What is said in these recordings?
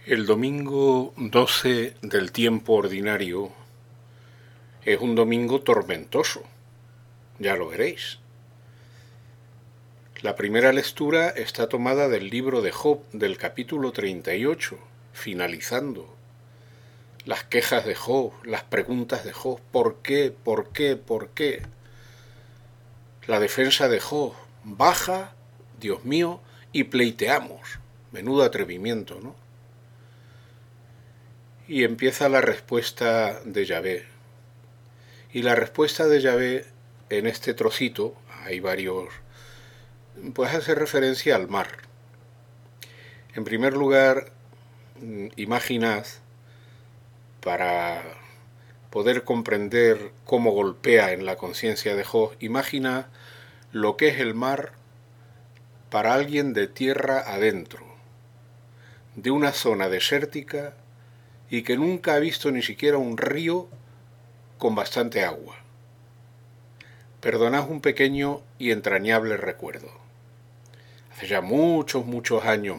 El domingo 12 del tiempo ordinario es un domingo tormentoso, ya lo veréis. La primera lectura está tomada del libro de Job, del capítulo 38, finalizando. Las quejas de Job, las preguntas de Job, ¿por qué? ¿Por qué? ¿Por qué? La defensa de Job, baja, Dios mío, y pleiteamos. Menudo atrevimiento, ¿no? Y empieza la respuesta de Yahvé. Y la respuesta de Yahvé en este trocito, hay varios, pues hace referencia al mar. En primer lugar, imaginad, para poder comprender cómo golpea en la conciencia de Job, imagina lo que es el mar para alguien de tierra adentro, de una zona desértica y que nunca ha visto ni siquiera un río con bastante agua. Perdonad un pequeño y entrañable recuerdo. Hace ya muchos años,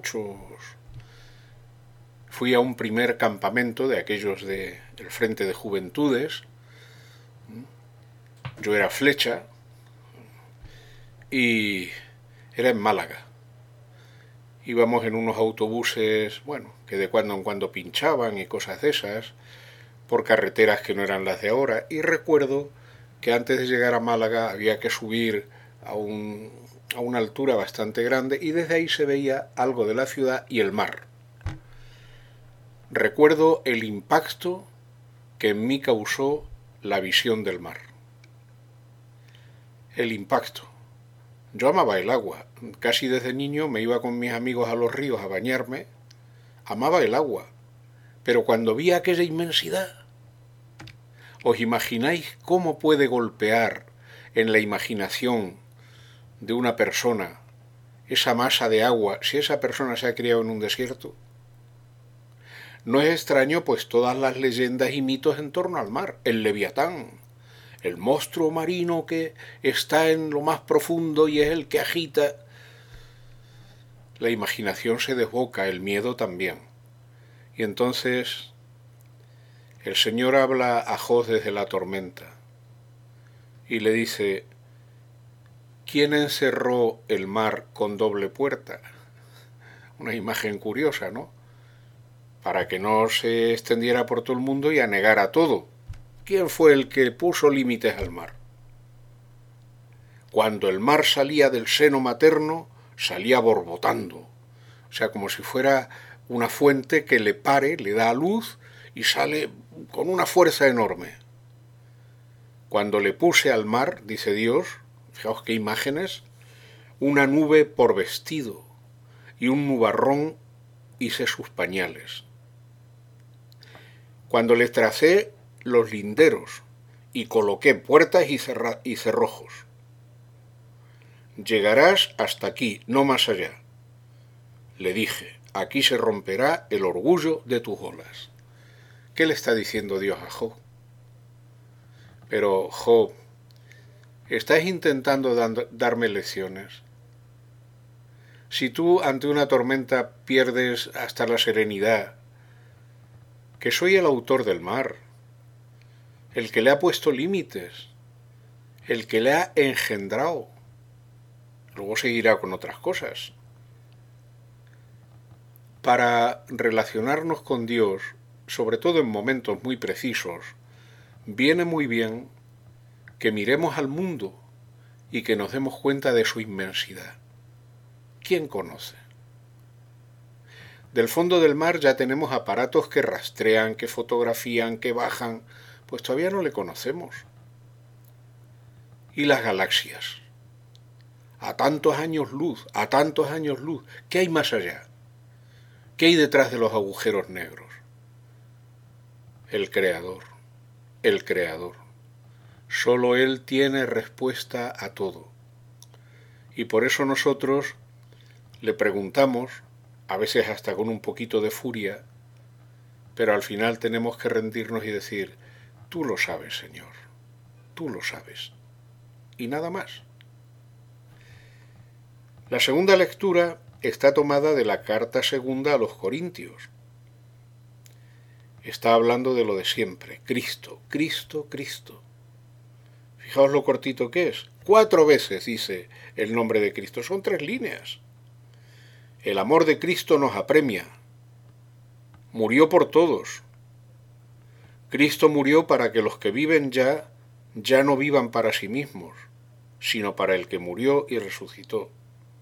fui a un primer campamento de aquellos del Frente de Juventudes. Yo era flecha y era en Málaga. Íbamos en unos autobuses, que de cuando en cuando pinchaban y cosas de esas, por carreteras que no eran las de ahora, y recuerdo que antes de llegar a Málaga había que subir a una altura bastante grande y desde ahí se veía algo de la ciudad y el mar. Recuerdo el impacto que en mí causó la visión del mar. El impacto. Yo amaba el agua. Casi desde niño me iba con mis amigos a los ríos a bañarme. Amaba el agua. Pero cuando vi aquella inmensidad, ¿os imagináis cómo puede golpear en la imaginación de una persona esa masa de agua si esa persona se ha criado en un desierto? No es extraño, pues, todas las leyendas y mitos en torno al mar. El Leviatán, el monstruo marino que está en lo más profundo y es el que agita. La imaginación se desboca, el miedo también. Y entonces el Señor habla a Job desde la tormenta y le dice: ¿quién encerró el mar con doble puerta? Una imagen curiosa, ¿no? Para que no se extendiera por todo el mundo y anegara todo. ¿Quién fue el que puso límites al mar? Cuando el mar salía del seno materno, salía borbotando. O sea, como si fuera una fuente que le pare, le da luz y sale con una fuerza enorme. Cuando le puse al mar, dice Dios, fijaos qué imágenes, una nube por vestido y un nubarrón hice sus pañales. Cuando le tracé los linderos y coloqué puertas y cerrojos. Llegarás hasta aquí, no más allá. Le dije, aquí se romperá el orgullo de tus olas. ¿Qué le está diciendo Dios a Job? Pero, Job, ¿estás intentando darme lecciones? Si tú ante una tormenta pierdes hasta la serenidad, que soy el autor del mar, el que le ha puesto límites, el que le ha engendrado, luego seguirá con otras cosas. Para relacionarnos con Dios, sobre todo en momentos muy precisos, viene muy bien que miremos al mundo y que nos demos cuenta de su inmensidad. ¿Quién conoce? Del fondo del mar ya tenemos aparatos que rastrean, que fotografían, que bajan, pues todavía no le conocemos. ¿Y las galaxias? A tantos años luz, ¿qué hay más allá? ¿Qué hay detrás de los agujeros negros? El Creador. Solo Él tiene respuesta a todo. Y por eso nosotros le preguntamos, a veces hasta con un poquito de furia, pero al final tenemos que rendirnos y decir, tú lo sabes, Señor, tú lo sabes. Y nada más. La segunda lectura está tomada de la carta segunda a los Corintios. Está hablando de lo de siempre, Cristo, Cristo, Cristo. Fijaos lo cortito que es. 4 veces dice el nombre de Cristo, son 3 líneas. El amor de Cristo nos apremia. Murió por todos. Cristo murió para que los que viven ya no vivan para sí mismos, sino para el que murió y resucitó.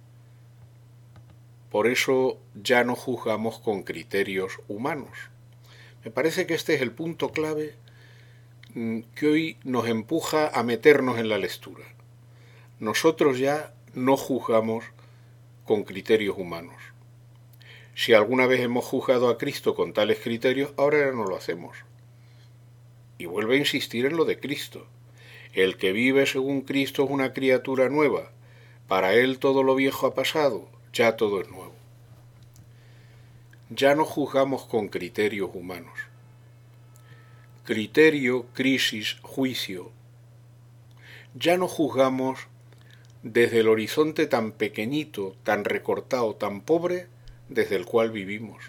Por eso ya no juzgamos con criterios humanos. Me parece que este es el punto clave que hoy nos empuja a meternos en la lectura. Nosotros ya no juzgamos con criterios humanos. Si alguna vez hemos juzgado a Cristo con tales criterios, ahora ya no lo hacemos. Y vuelve a insistir en lo de Cristo. El que vive según Cristo es una criatura nueva. Para él todo lo viejo ha pasado, ya todo es nuevo. Ya no juzgamos con criterios humanos. Criterio, crisis, juicio. Ya no juzgamos desde el horizonte tan pequeñito, tan recortado, tan pobre, desde el cual vivimos.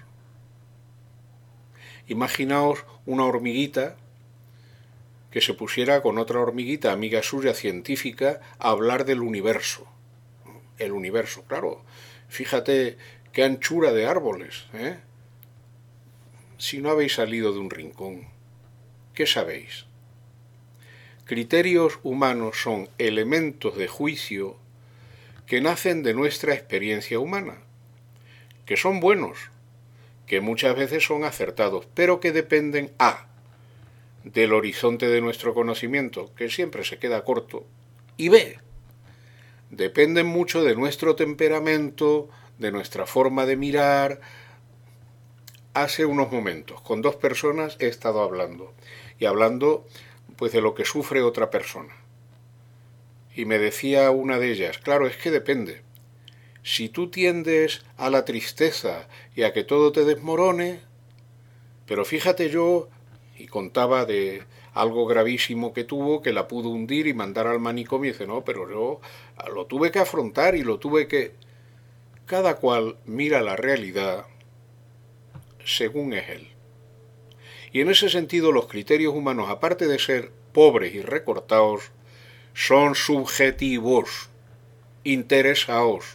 Imaginaos una hormiguita que se pusiera con otra hormiguita, amiga suya, científica, a hablar del universo. El universo, claro. Fíjate qué anchura de árboles, ¿eh? Si no habéis salido de un rincón, ¿qué sabéis? Criterios humanos son elementos de juicio que nacen de nuestra experiencia humana, que son buenos, que muchas veces son acertados, pero que dependen del horizonte de nuestro conocimiento, que siempre se queda corto, y B, dependen mucho de nuestro temperamento, de nuestra forma de mirar. Hace unos momentos, con 2 personas he estado hablando, y hablando pues de lo que sufre otra persona. Y me decía una de ellas, claro, es que depende. Si tú tiendes a la tristeza y a que todo te desmorone, pero fíjate yo, y contaba de algo gravísimo que tuvo, que la pudo hundir y mandar al manicomio, y dice, no, pero yo lo tuve que afrontar y lo tuve que... Cada cual mira la realidad según es él. Y en ese sentido los criterios humanos, aparte de ser pobres y recortados, son subjetivos, interesados.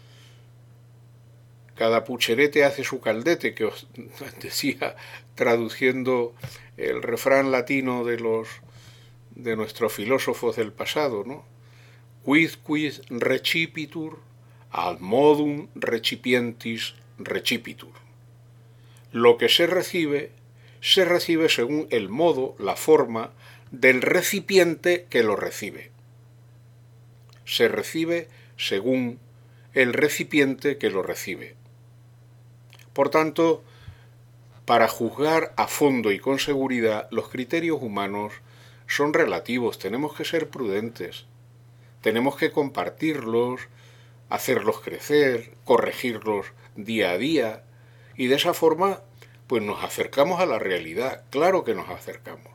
Cada pucherete hace su caldete, que os decía traduciendo el refrán latino de nuestros filósofos del pasado, ¿no? Quid recipitur, ad modum recipientis recipitur. Lo que se recibe según el modo, la forma del recipiente que lo recibe. Se recibe según el recipiente que lo recibe. Por tanto, para juzgar a fondo y con seguridad, los criterios humanos son relativos, tenemos que ser prudentes, tenemos que compartirlos, hacerlos crecer, corregirlos día a día, y de esa forma pues nos acercamos a la realidad, claro que nos acercamos.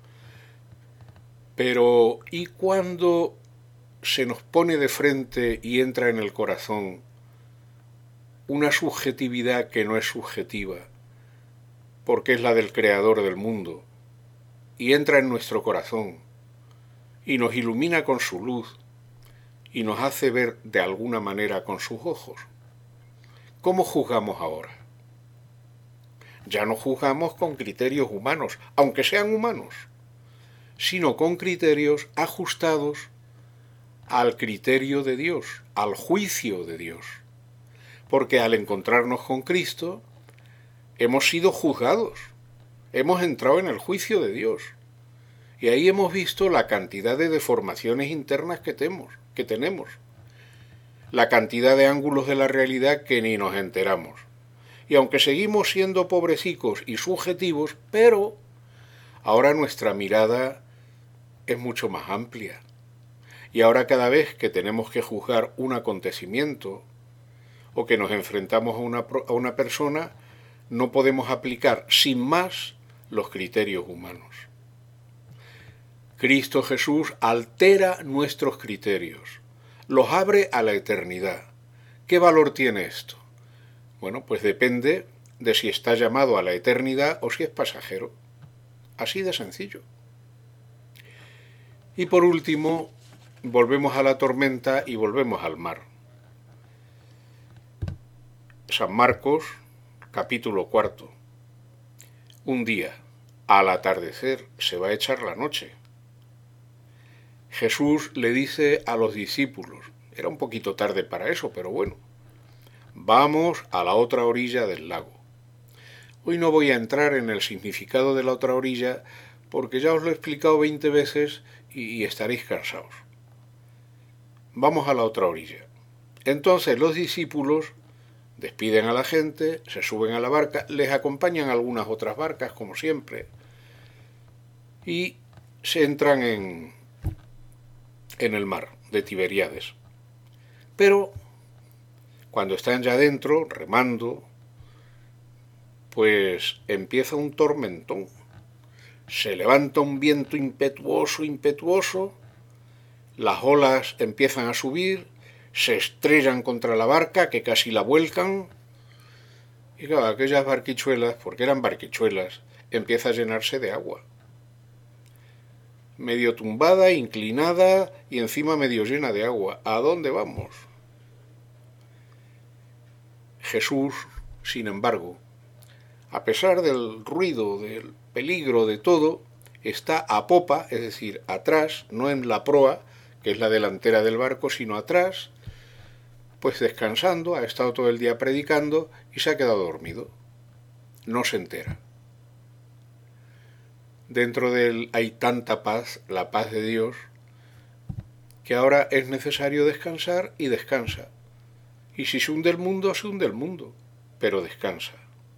Pero ¿y cuando se nos pone de frente y entra en el corazón una subjetividad que no es subjetiva, porque es la del creador del mundo, y entra en nuestro corazón, y nos ilumina con su luz, y nos hace ver de alguna manera con sus ojos? ¿Cómo juzgamos ahora? Ya no juzgamos con criterios humanos, aunque sean humanos, sino con criterios ajustados al criterio de Dios, al juicio de Dios. Porque al encontrarnos con Cristo, hemos sido juzgados, hemos entrado en el juicio de Dios. Y ahí hemos visto la cantidad de deformaciones internas que tenemos, la cantidad de ángulos de la realidad que ni nos enteramos. Y aunque seguimos siendo pobrecicos y subjetivos, pero ahora nuestra mirada es mucho más amplia. Y ahora cada vez que tenemos que juzgar un acontecimiento o que nos enfrentamos a una persona, no podemos aplicar sin más los criterios humanos. Cristo Jesús altera nuestros criterios, los abre a la eternidad. ¿Qué valor tiene esto? Bueno, pues depende de si está llamado a la eternidad o si es pasajero. Así de sencillo. Y por último, volvemos a la tormenta y volvemos al mar. San Marcos, capítulo 4. Un día, al atardecer, se va a echar la noche. Jesús le dice a los discípulos, era un poquito tarde para eso, pero bueno, vamos a la otra orilla del lago. Hoy no voy a entrar en el significado de la otra orilla porque ya os lo he explicado 20 veces y estaréis cansados. Vamos a la otra orilla. Entonces los discípulos despiden a la gente, se suben a la barca, les acompañan algunas otras barcas, como siempre, y se entran en el mar de Tiberíades. Pero cuando están ya dentro, remando, pues empieza un tormentón. Se levanta un viento impetuoso, las olas empiezan a subir, se estrellan contra la barca, que casi la vuelcan, y claro, aquellas barquichuelas, porque eran barquichuelas, empieza a llenarse de agua. Medio tumbada, inclinada y encima medio llena de agua. ¿A dónde vamos? Jesús, sin embargo, a pesar del ruido, del peligro, de todo, está a popa, es decir, atrás, no en la proa, que es la delantera del barco, sino atrás, pues descansando, ha estado todo el día predicando y se ha quedado dormido. No se entera. Dentro de él hay tanta paz, la paz de Dios, que ahora es necesario descansar y descansa. Y si se hunde el mundo, se hunde el mundo, pero descansa.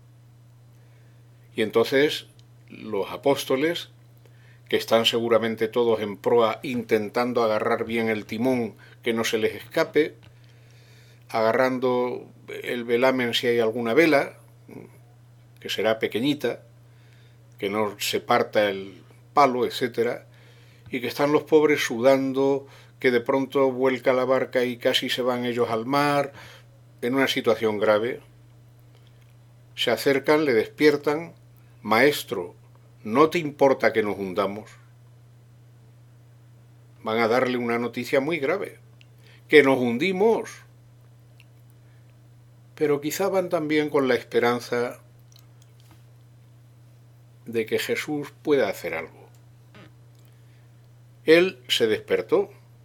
Y entonces los apóstoles, que están seguramente todos en proa intentando agarrar bien el timón, que no se les escape, agarrando el velamen si hay alguna vela, que será pequeñita, que no se parta el palo, etc., y que están los pobres sudando, que de pronto vuelca la barca y casi se van ellos al mar, en una situación grave. Se acercan, le despiertan: Maestro, ¿no te importa que nos hundamos? Van a darle una noticia muy grave, que nos hundimos. Pero quizá van también con la esperanza de que Jesús pueda hacer algo. Él se despertó,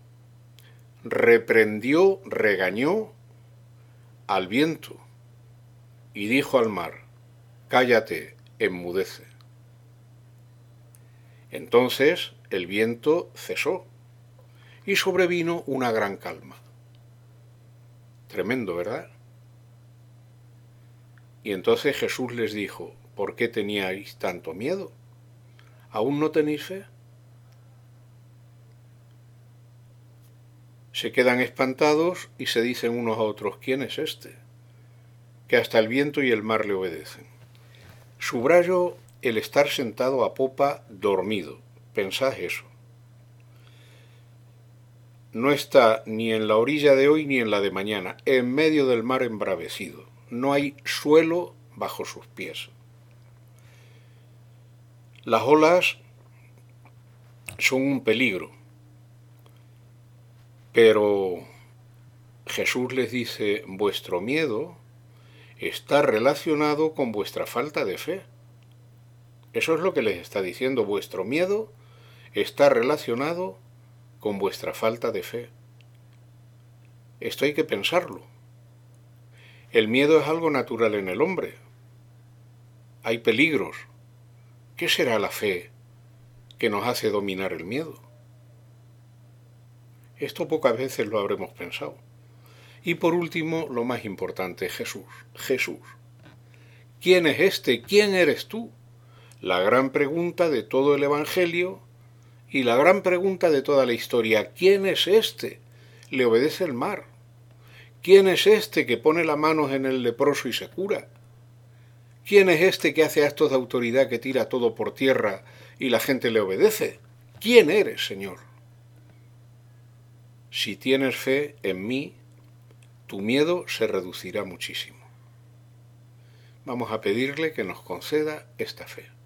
reprendió, regañó al viento y dijo al mar: cállate, enmudece. Entonces el viento cesó y sobrevino una gran calma. Tremendo, ¿verdad? Y entonces Jesús les dijo: ¿por qué teníais tanto miedo? ¿Aún no tenéis fe? Se quedan espantados y se dicen unos a otros: ¿quién es este? Que hasta el viento y el mar le obedecen. Subrayo el estar sentado a popa dormido. Pensad eso. No está ni en la orilla de hoy ni en la de mañana, en medio del mar embravecido. No hay suelo bajo sus pies. Las olas son un peligro, pero Jesús les dice: vuestro miedo está relacionado con vuestra falta de fe. Eso es lo que les está diciendo: vuestro miedo está relacionado con vuestra falta de fe. Esto hay que pensarlo. El miedo es algo natural en el hombre. Hay peligros. ¿Qué será la fe que nos hace dominar el miedo? Esto pocas veces lo habremos pensado. Y por último, lo más importante, Jesús. Jesús. ¿Quién es este? ¿Quién eres tú? La gran pregunta de todo el Evangelio y la gran pregunta de toda la historia. ¿Quién es este? Le obedece el mar. ¿Quién es este que pone las manos en el leproso y se cura? ¿Quién es este que hace actos de autoridad, que tira todo por tierra y la gente le obedece? ¿Quién eres, Señor? Si tienes fe en mí, tu miedo se reducirá muchísimo. Vamos a pedirle que nos conceda esta fe.